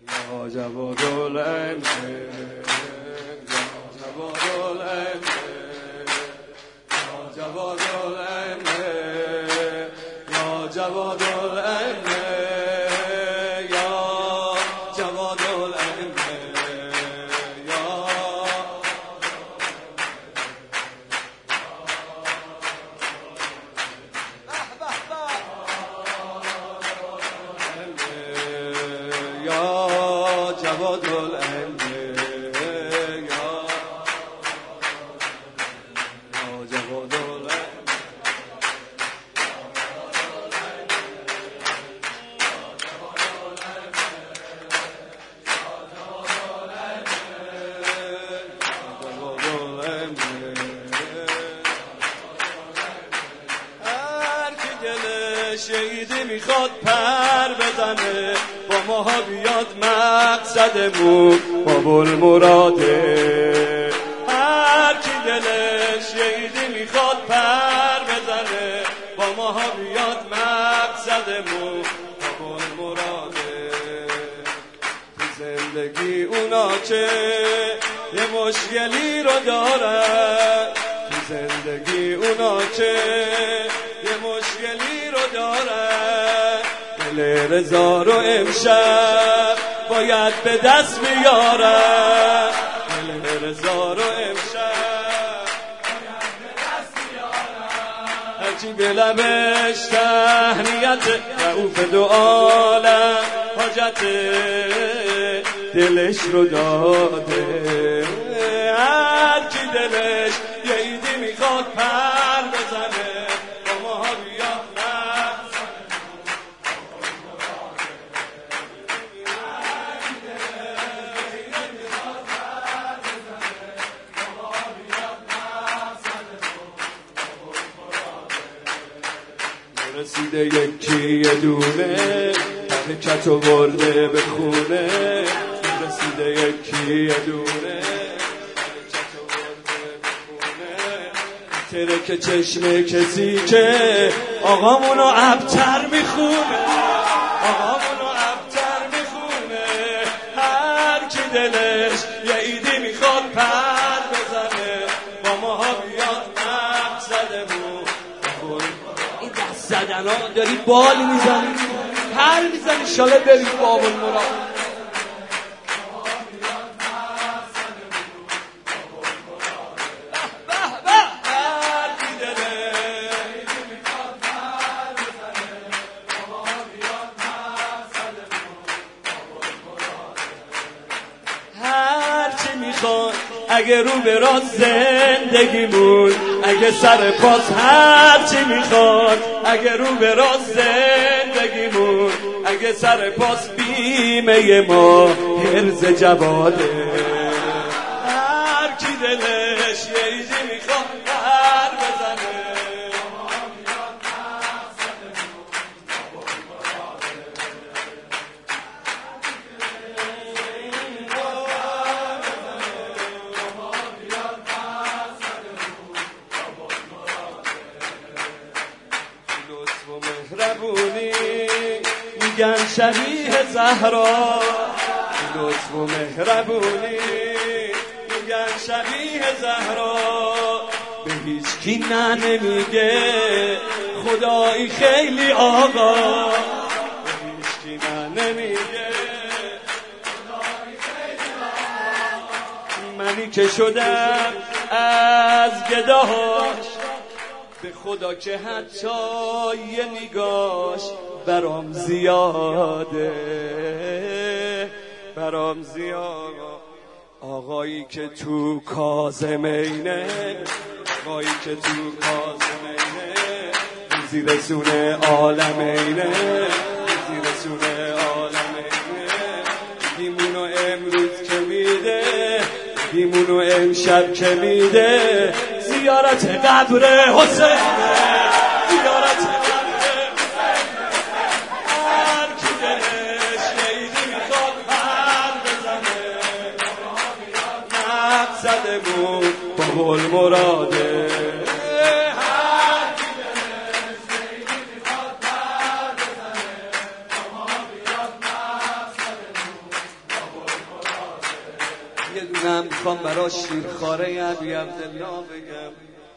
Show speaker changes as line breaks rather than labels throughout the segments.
یا جواد العلم یا جواد العلم یا جواد العلم یا جواد العلم یا جواد العلم یا جواد العلم شهیدی میخواد پر بزنه با ماها بیاد مقصدمون باب المراده. هر کی دلش شهیدی میخواد پر بزنه با ماها بیاد مقصدمون باب المراده. تو زندگی اونا که یه مشکلی رو دارن، تو زندگی اونا که یه مشکلی رو دارن، دل رضا رو امشب باید به دست بیارن، دل رضا رو امشب باید به دست بیارن. هرچی به لبش تهنیت رعوف دو عالم حاجت دلش رو داده. هرچی دلش یه عیدی میخواد پر بزنه رسیده یکی یه دونه حرکت و برده به خونه. رسیده یکی یه دونه حرکت و برده به خونه. ترک چشم کسی که آقامونو ابتر میخونه، آقامونو ابتر میخونه. هر کی دلش یه عیدی میخواد پر بزنه با ماها بیاد مقصدمون. این دست زدن ها داری بال میزنی پر میزنی شاله برید باب المراد. اگه رو به راست زندگیمون، اگه سر پاس هرچی میخواد، اگه رو به راست زندگیمون، اگه سر پاس بیمه ما حرز جواده. هر کی دلش یه عیدی میخواد پر بزنه مهربونی میگن شبیه زهرا. لطف و مهربونی میگن شبیه زهرا. به هیچ کی نه نمیگه خدایی خیلی آقا. به هیچ کی نه نمیگه خدایی خیلی آقا. منی که شدم از گداهاش به خدا که حتی یه نگاش برام زیاده، برام زیاده. آقایی که تو کاظمینه، آقایی که تو کاظمینه، زیر سونه عالمینه، زیر سونه عالمینه. دیمونو امروز که میده، دیمونو امشب که میده، زیارت قبر حسین، زیارت قبر حسین. هر کی دلش عیدی میخواد پر بزنه مقصدمون باب المراده. هر کی دلش عیدی میخواد پر بزنه ما بیاد مقصدمون یه دونم میخوام برا شیرخواره ابی عبدالله بگم.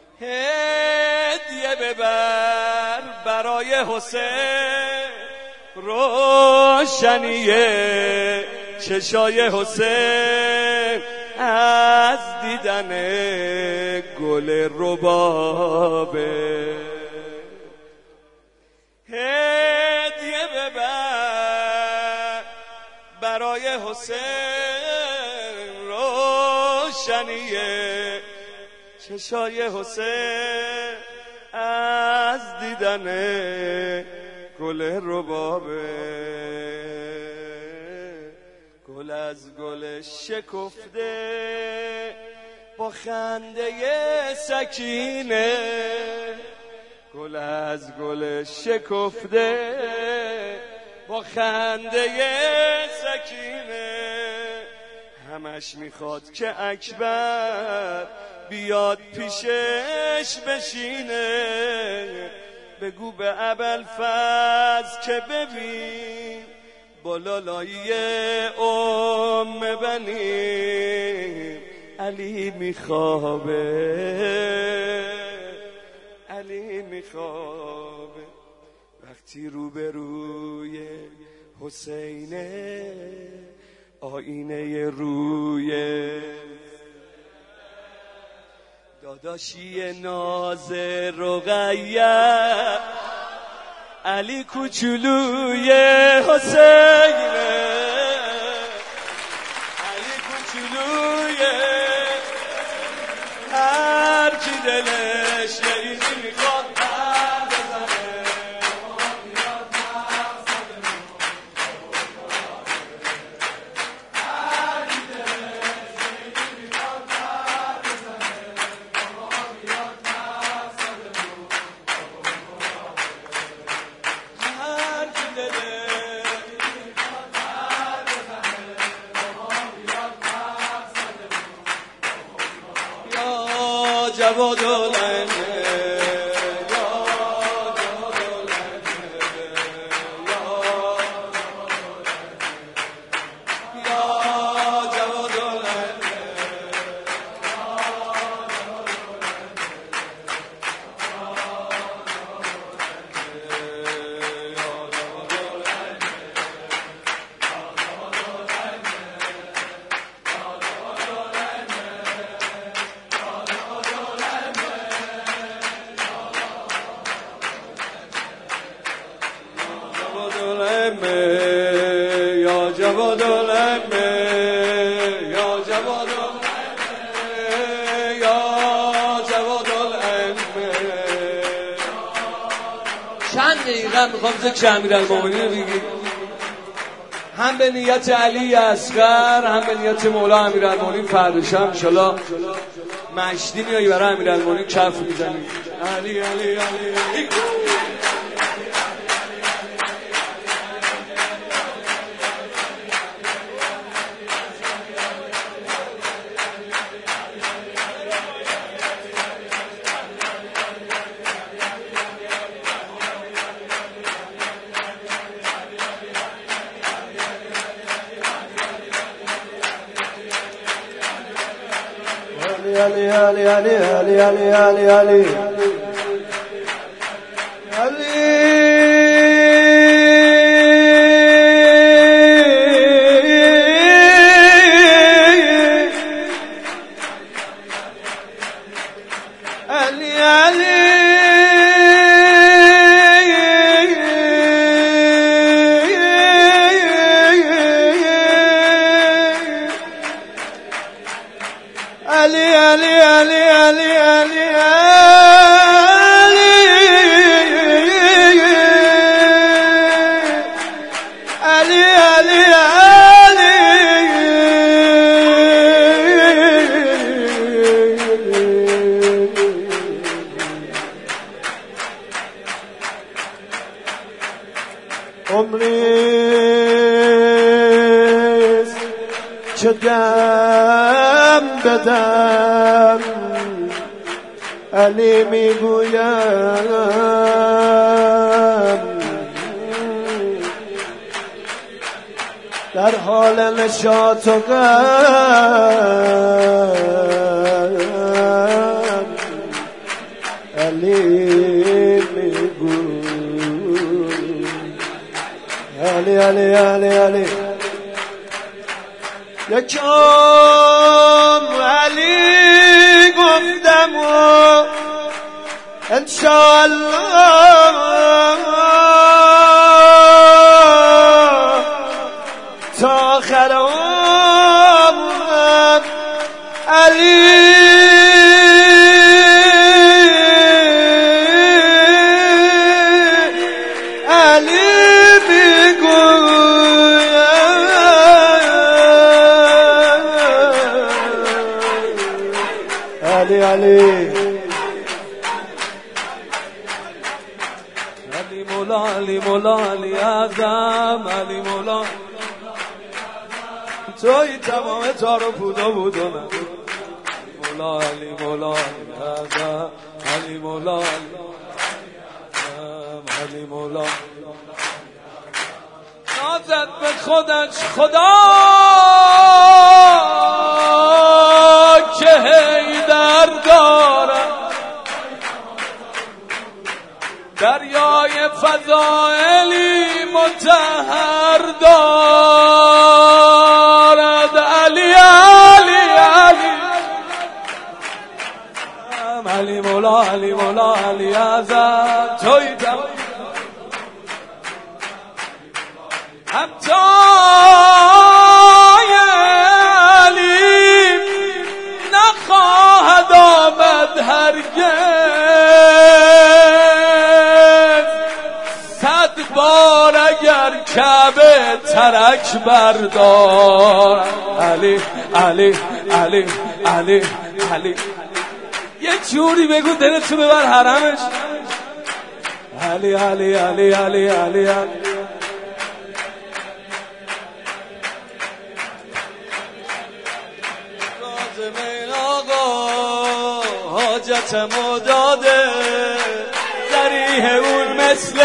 هدیه ببر برای حسین، روشنیه چشای حسین از دیدن گل ربابه. هدیه ببر برای حسین، روشنیه چشای حسین از دیدن گل ربابه. گل از گل شکفته با خنده سکینه، گل از گل شکفته با خنده سکینه. همش میخواد که اکبر بیاد پیشش بشینه. بگو به ابوالفضل که ببین با لالایی بنی علی میخوابه، علی میخوابه. وقتی روبروی حسینه آینه روی داداشی ناز رقیه، علی کوچولوی حسینه، علی کوچولوی هر کی دلش لیلی میخواد پر بزنه. جواد العلمه یا جواد العلمه یا جواد العلمه یا جواد العلمه یا جواد العلمه یا جواد العلمه. چند دقیقه میخوام ذکر امیرالمومنین رو بگیم، هم به نیت علی اصغر هم به نیت مولا امیرالمومنین. فرداشم انشالله مشتی میایی برای امیرالمومنین کف میزنیم. علی علی علی علی
Ali Ali Ali Ali Ali Ali Ali Ali Ali Ali Ali Ali Ali Ali Ali عمریست چه دم بدم علی میگویم در حال نشاط و غم علی میگو علی علی علی علی یکم علی گفتم و انشاءالله تا آخر عمرم علی
علی مولا علی مولا علی اعظم علی مولا توی تمام تار و پود و بود و نه مولا علی مولا علی اعظم علی مولا علی مولا نازد به خودش خدا که حیدر دارد دریای فضائلی مطهر دارد علی علی علی علی مولا علی مولا علی اعظم توی همتای علی نخواهد آمد هرگز صد بار اگر کعبه ترک بردار علی علی علی علی علی یه جوری بگو دلتو ببر حرمش علی علی علی علی علی علی حاجتمو داده ذریح اون مثل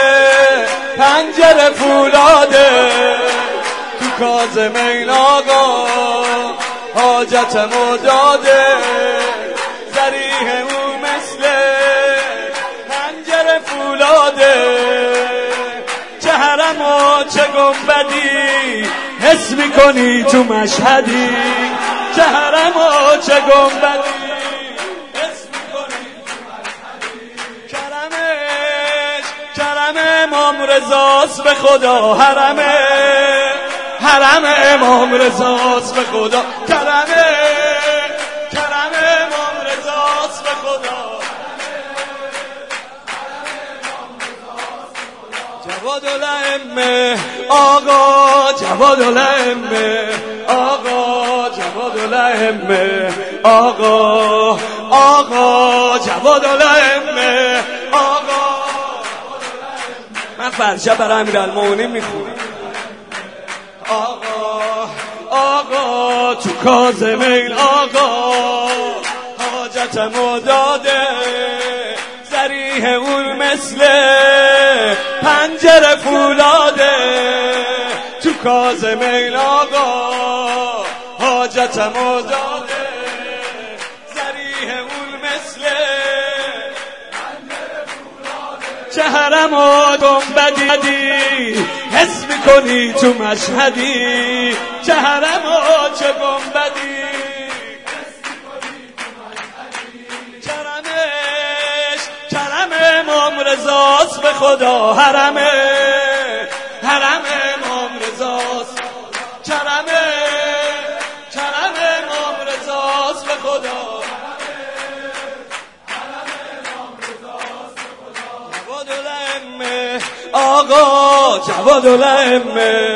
پنجره فولاده تو کاظم این آقا حاجتمو داده ذریح اون مثل پنجره فولاده چه حرم و چه گنبدی حس میکنی تو مشهدی چه حرم و چه گنبدی کرم امام رضاست به خدا حرم امام رضاست به خدا کرم امام رضاست به خدا جواد الائمه آقا جواد الائمه آقا جواد الائمه آقا جواد الائمه آقا من فرشه برای امیرالمومنین میخونم آقا تو کاظمین آقا حاجتمو داده ذریح اون مثل پنجره فولاده تو کاظمین آقا حاجتمو داده ذریح اون مثل چه حرم و گنبدی حس میکنی تو مشهدی چه حرم و چه گنبدی کرم امام رضاست به خدا حرم امام رضاست کرم امام رضاست به خدا آقا جواد الائمه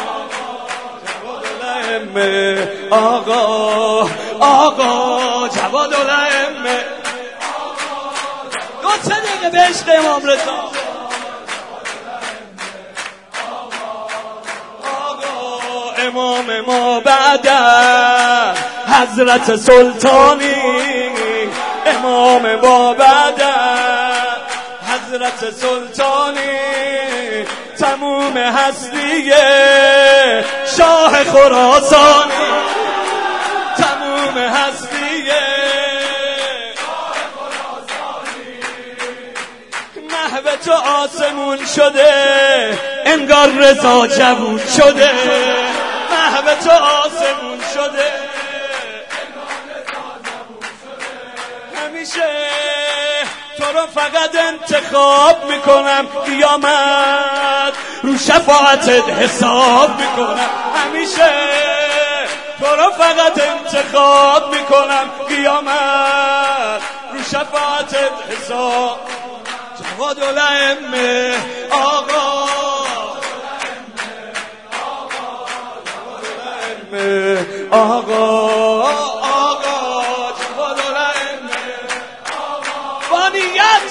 آقا جواد الائمه دو سه دقیقه به عشق امام رضا آقا امام ما بعد حضرت سلطانی امام ما بعد حضرت سلطانی تموم هستیه شاه خراسانی تموم هستیه محو تو آسمون شده انگار رضا جوون شده محو تو آسمون شده همیشه تو رو فقط انتخاب میکنم قیامت رو شفاعتت حساب میکنم همیشه تو رو فقط انتخاب میکنم قیامت رو شفاعتت حساب جواد الائمه آقا آقا جواد الائمه با نیت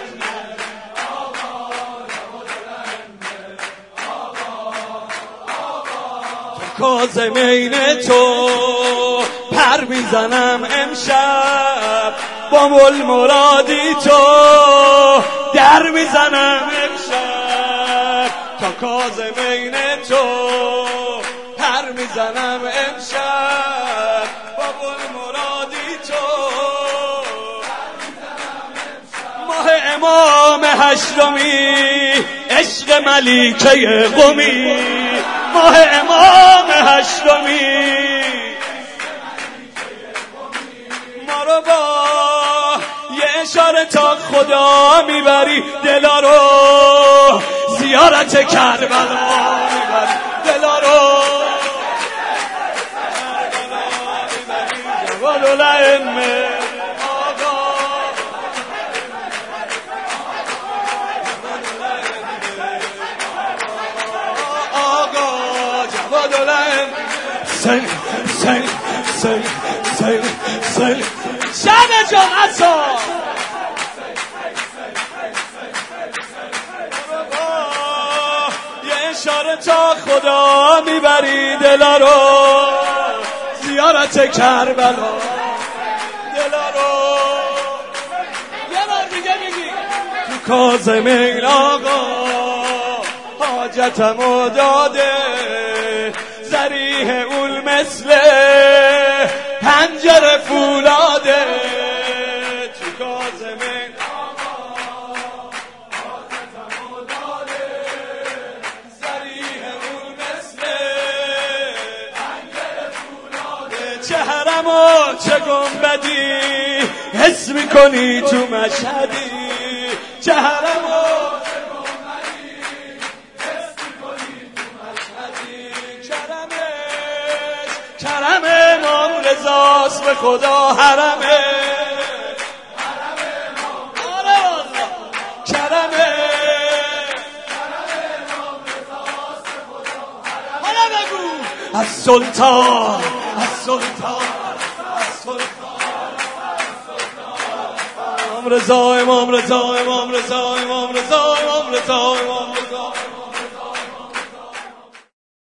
کاظمین تو پر میزنم امشب با المرادی تو در میزنم امشب تا کاظمین تو پر میزنم امشب با المرادی تو ماه امام هشتمی عشق ملیکه قمی ماه امام هشتمی ما رو با یه اشاره تا خدا میبری دلا رو زیارت کربلا میبری دلا رو جواد الائمه سل سل سل سل سل شب جمعتا یه اشاره تا خدا میبری دلا رو زیارت کربلا دلا رو یه بار دیگه میگی تو کاظمین آقا حاجتمو داده زریح اول مثل پنجره فولاده تو کاظمین حاجتمو داده زریح اول مثل پنجره فولاده چه حرم و چه گنبدی حس میکنی تو مشهدی چه حرم و کرم امام رضاست به خدا حرمه کرم امام رضاست به خدا حالا بگو از سلطان امام رضا امام رضا امام رضا امام رضا امام رضا امام رضا